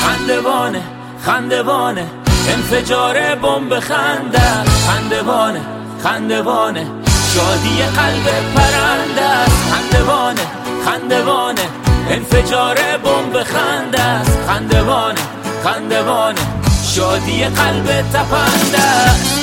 خندوانه خندوانه انفجار بمب خنده است. خندوانه خندوانه شادی قلب پرنده است. خندوانه خندوانه انفجار بمب خنده است. خندوانه خندوانه شادی قلب تپنده است.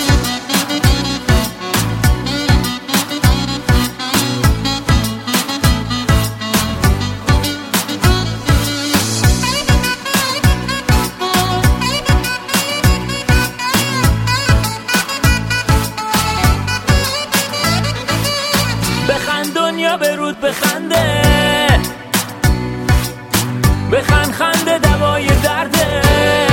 بخند دنیا برود بخنده، بخند خنده دوای درده.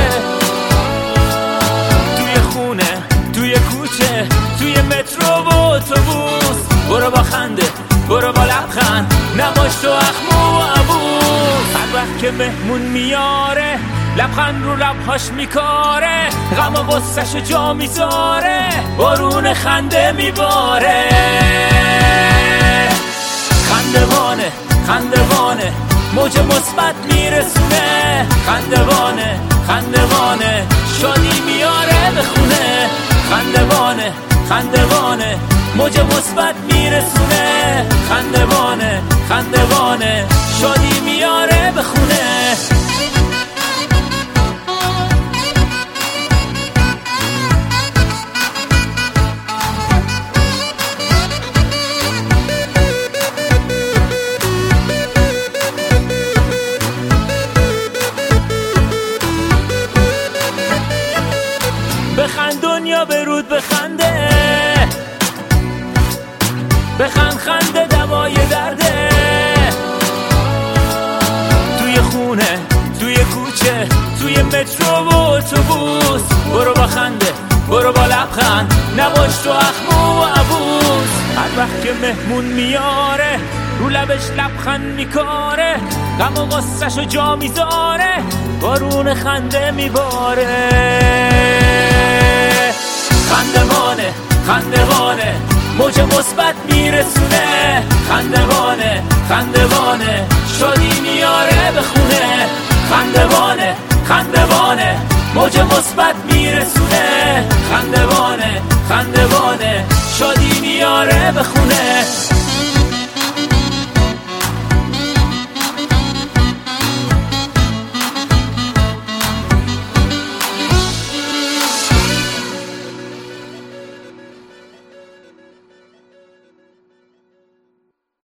توی خونه، توی کوچه، توی مترو و اتوبوس، برو با خنده، برو با لبخند، نباش تو اخمو و عبوس. هر وقت که مهمون میاره لبخند رو لبهاش میکاره، غم و غصه‌شو جا میذاره، بارون خنده میباره. خندوانه خندوانه موج مثبت میرسونه. خندوانه خندوانه شادی میاره به خونه. خندوانه خندوانه موج مثبت میرسونه. خندوانه خندوانه شادی میاره به خونه. بخند دنیا برود بخنده، بخند خنده دوای درده. توی خونه، توی کوچه، توی مترو و اتوبوس، برو با خنده، برو با لبخند، نباش تو اخمو و عبوس. هر وقت که مهمون میاره رو لبش لبخند میکاره، غم و غصه‌شو جا میذاره، بارون خنده میباره. خندوانه خندوانه موج مثبت میرسونه. خندوانه خندوانه شادی میاره به خونه. خندوانه خندوانه موج مثبت میرسونه. خندوانه خندوانه شادی میاره به خونه.